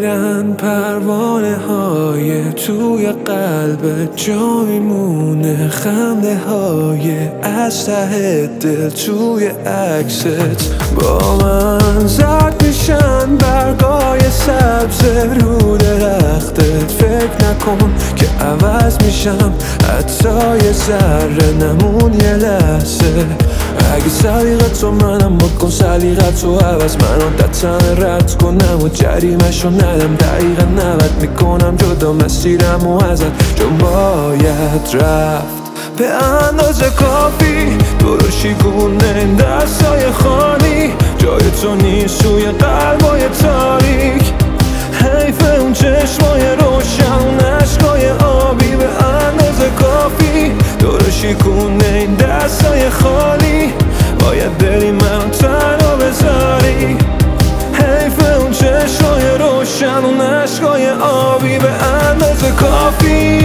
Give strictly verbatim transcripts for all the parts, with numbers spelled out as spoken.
میرن پروانه های توی قلب، جا میمونه خنده های از ته دل توی عکست. با من زرد میشن برگای سبز رو درختت، فکر نکن که عوض میشم حتی یه ذره، نمون یه لحظه. اگه سلیقت رو منم مد کن، سلیقت رو عوض، من عادتن رد کنم و جریمش رو ندم. دقیقا نود میکنم جدا مسیرم و ازت، چون باید رفت به اندازه کافی. درشی گونه این دستای خالی، جای تو نیست توی قلبای تاریک. حیف اون چشمای روشن، عشقای آبی به اندازه کافی. درشی گونه این دستای خالی، باید بری من تنها بذاری. حیف اون چشمای روشن، اون عشقای آبی به اندازه کافی.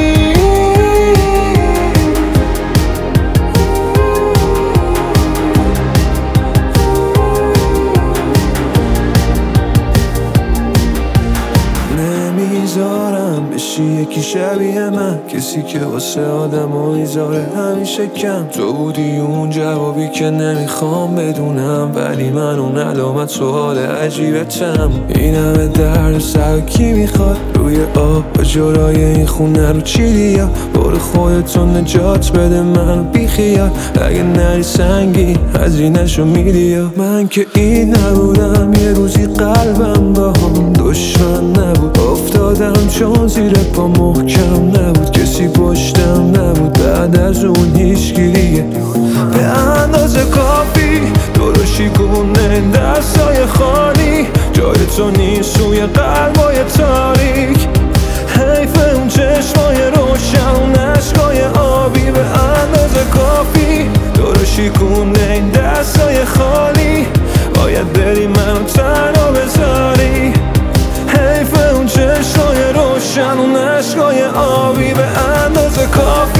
نمیذارم بشی یکی شبیه من، کسی که واسه آدم و میذاره همیشه کم. تو بودی اون جوابی که نمیخوام بدونم، ولی من اون علامت سوال عجیبتم. این همه درد سر کی میخواد روی آب و جلوی این خونه رو چیدی؟ یا برو خودتو نجات بده منو بیخیال. اگه نری سنگین هزینه‌شو میدی، یا من که این نبودم یه روزی قلبم با هم دشمن نبود. افتادم چون زیر پا محکم نبود، کسی پشتم نبود بعد از اون هیچکی دیگه. به اندازه کافی درشی گونه دستای خالی، جای تو نیست توی قلبای تاریک. حیف اون چشمای روشن، عشقای آبی به اندازه کافی. درشی گونه این دستای خالی، باید بری منو تنها بذاری. حیف اون چشمای روشن، اون عشقای آبی به اندازه کافی.